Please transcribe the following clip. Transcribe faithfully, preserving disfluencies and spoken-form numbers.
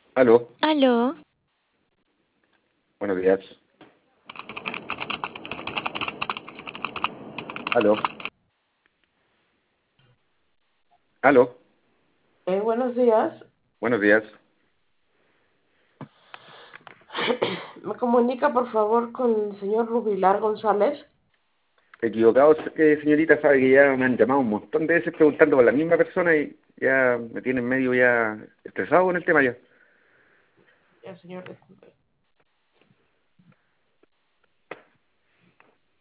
Aló, Aló, buenos días. Aló, aló, Eh, buenos días. buenos días. ¿Me comunica por favor con el señor Rubilar González? Equivocados, eh, señorita, sabe que ya me han llamado un montón de veces preguntando por la misma persona y ya me tienen medio ya estresado con el tema ya. Ya, señor.